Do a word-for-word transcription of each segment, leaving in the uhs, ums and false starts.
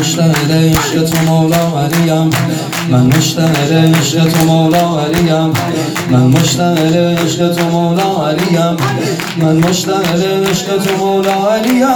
مشتاق عشق تو مولا علیم، من مشتاق عشق تو مولا علیم، من مشتاق عشق تو مولا علیم، من مشتاق عشق تو مولا علیم.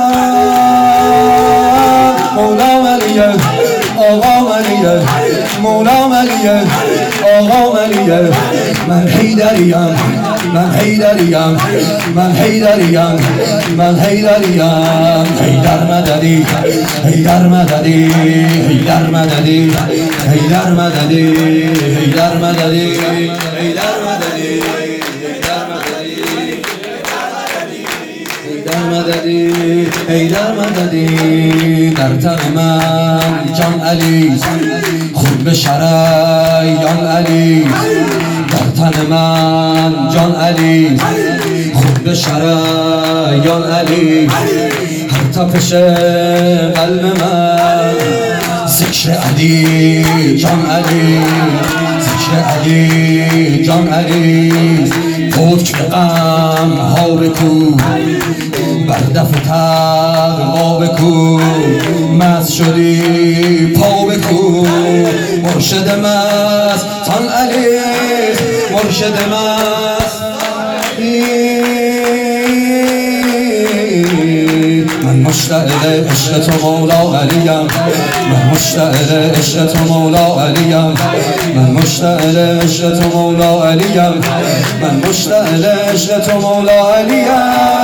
مولا علیه آقا علیه، مولا علیه آقا علیه. من حیدریم من حیدریم من حیدریم من حیدریم. حیدر مددی حیدر مددی حیدر مددی حیدر مددی حیدر مددی حیدر مددی حیدر مددی حیدر مددی. در تن من جان علی، خون به شریان علی. در تن من جان علی، خون به شریان علی. هر تپش قلب من ذکر علی جان علی، ذکر علی جان علی. حکم غم ها بکو، بر دف تقوا بکو. مست شدی پا بکو، مرشد مست تان علی، مرشد مست. من مشتاق عشق تو مولا علیم، من مشتاق عشق تو مولا علیم، من مشتاق عشق تو مولا علیم، من مشتاق عشق تو مولا علیم.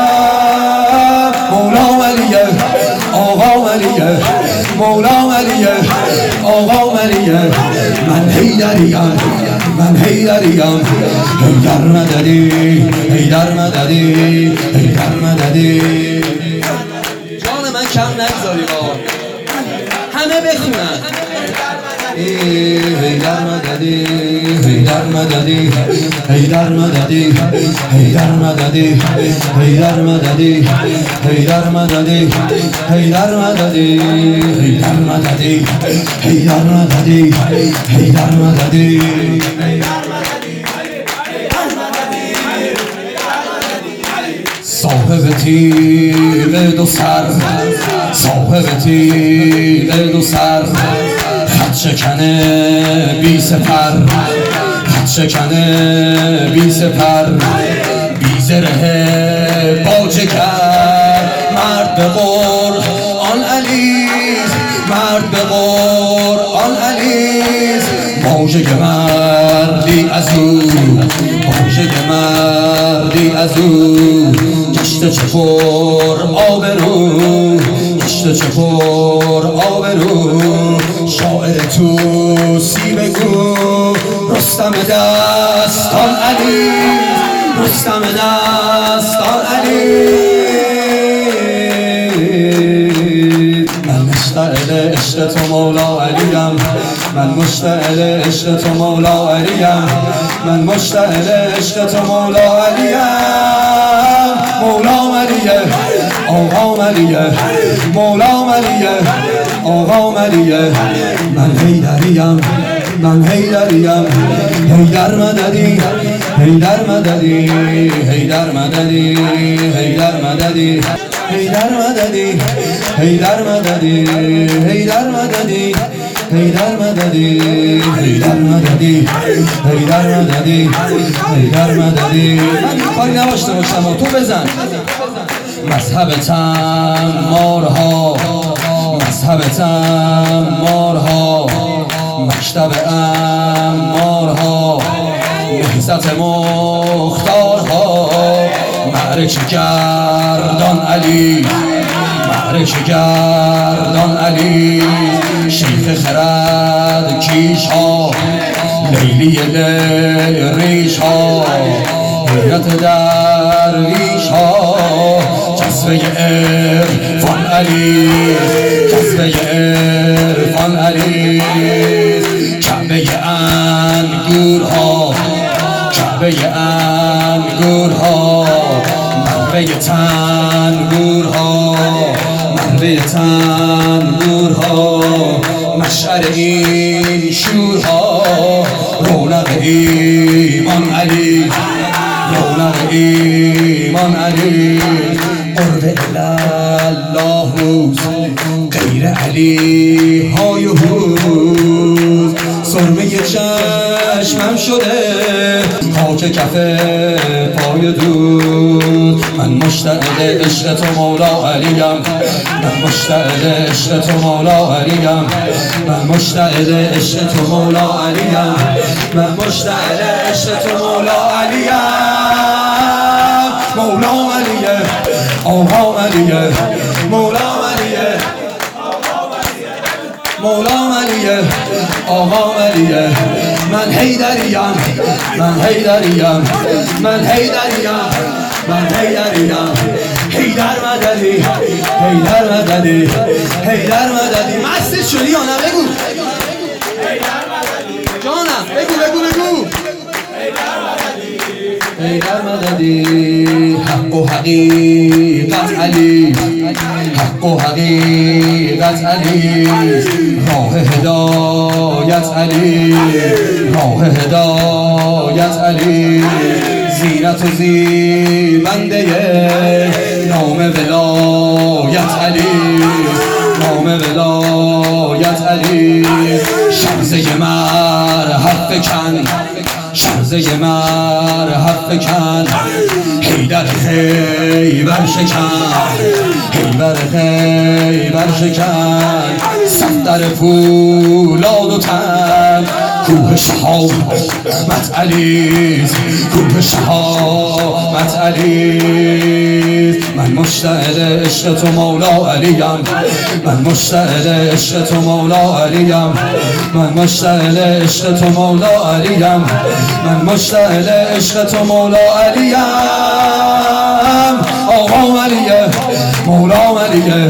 مولا علیه آقا علیه، مولا علیه آقا علیه. من حیدریم من حیدریم. حیدر مددی حیدر مددی حیدر مددی. جان من کم نگذاری با همه بخونن. حیدر مددی حیدر مددی حیدر مددی حیدر مددی حیدر مددی حیدر مددی حیدر مددی حیدر مددی حیدر مددی حیدر مددی. صاحب تیغ دو سر، صاحب تیغ دو سر. خط شکنه بی سپر، خط شکنه بی سپر. بی زره با جگر، مرد به قرآن علیست، مرد به قرآن علیست. موجه مردی از او، موجه مردی از او. گشته چه پر آبرو، گشته چه پر آبرو. شاعر توسی بگو، رستم دستان علی، رستم دستان علی. من مشتاق عشق تو مولا علیم، من مشتاق عشق تو مولا علیم، من مشتاق عشق تو مولا علیم. مولا علیه آقا علیه، مولا علیه آقا علیه. من حیدریم من حیدریم. حیدر مددی حیدر مددی حیدر مددی حیدر مددی حیدر مددی حیدر مددی حیدر مددی حیدر مددی حیدر مددی حیدر مددی حیدر مددی. من کاری نباشته باشم تو بزن. مذهب تمارها، مذهب تمارها، مکتب امارها، نهضت مختارها. معرکه گردان علی، معرکه گردان علی. شیخ خرد کیش ها، لیلی لیل ریش ها. حیرت درویش ها، جذبه عرفان علی، جذبه عرفان علی. کعبه انگورها، کعبه انگورها. مروه تنگورها، مروه تنگورها. مشعر این شورها، رونق ایمان علی، رونق ایمان علی. قرب الله غیر علی های هود سرمه چشمم شده خاک کف پای دود. من مشتاق عشق تو مولا علیم، من مشتاق عشق تو مولا علیم، من مشتاق عشق تو مولا علیم، من مشتاق عشق تو مولا علیم. مولا علیه آقا علیه مولا علیه مولا علیه آقا علیه. من حیدریم من حیدریم من حیدریم من حیدریم. حیدر مددی حیدر مددی حیدر مددی. مستش شدی یا نه؟ بگو جانم، بگو بگو بگو. حیدر مددی. حق و حقیقت علی، حق و حقیقت علی، راه هدایت علی، راه هدایت علی. زینت و زیبنده نام ولایت علی، نام ولایت علی. شمزه مرحب فکن، شمزه مرحب فکن. حیدر خیبر شکن، حیدر خیبر شکن. صفدر فولاد و تن کوه شهامت علی، کوه شهامت علی. من مشتاق عشق تو مولا علیم، من مشتاق عشق تو مولا علیم، من مشتاق عشق تو مولا علیم، من مشتاق عشق تو مولا علیم. آقا علیه مولا علیه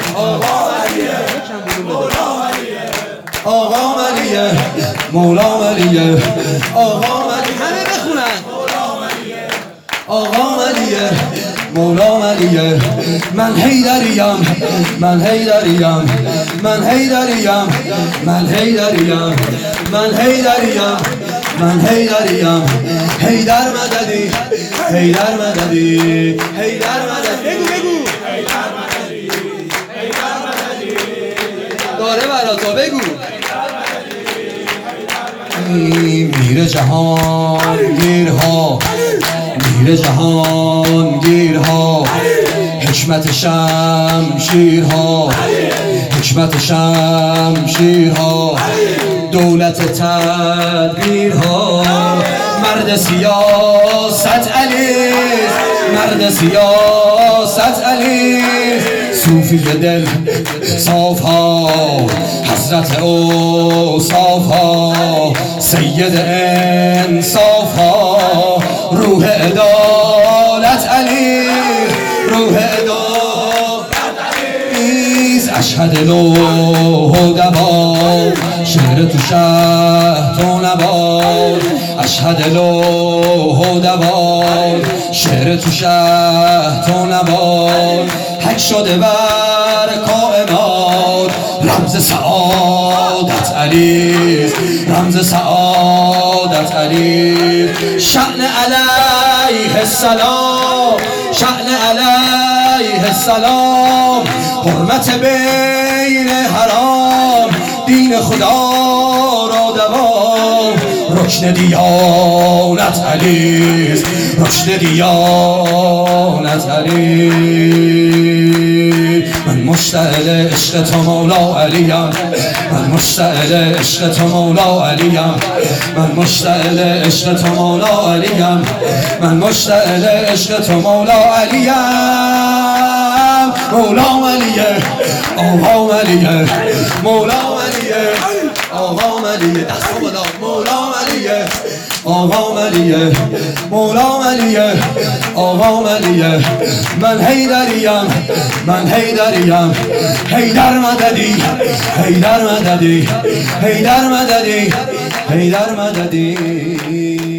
آقا علیه مولا علیه آقا علیه. همه بخونن آقا علیه مولا علیه. من حیدریم من حیدریم من حیدریم من حیدریم من حیدریم من حیدریم. حیدر مددی حیدر مددی حیدر مددی. بگو بگو حیدر مددی حیدر مددی. داره برا تو بگو. میر جهانگیرها میر جهانگیرها. حکمت شمشیرها حکمت شمشیرها. دولت تدبیرها. مرد سیاست علی، مرد سیاست علی. صوفی دل صاف ها، حضرت اوصاف ها، سید انصاف ها. روح عدالت علی، روح عدالت علی. اشهد لوح و دوام، شعر تو شهد و نباد. اشهد لوح و دوام، شعر تو شهد و نباد. حک شده بر کائنات، رمز سعادت علی، رمز سعادت علی. شأن علیه السلام، شأن علیه السلام. حرمت بین حرام، دین خدا را دوام. رکن دیانت علی، رکن دیانت علی. من مشتاق عشق تو مولا علیم، من مشتاق عشق تو مولا علیم، من مشتاق عشق تو مولا علیم، من مشتاق عشق تو مولا علیم. مولا علیه آقا علیه مولا علیه آقا علیه. دست بالا. مولا علیه آقا علیه مولا علیه آقا علیه. من حیدریم من حیدریم. حیدر مددی حیدر مددی حیدر مددی حیدر مددی.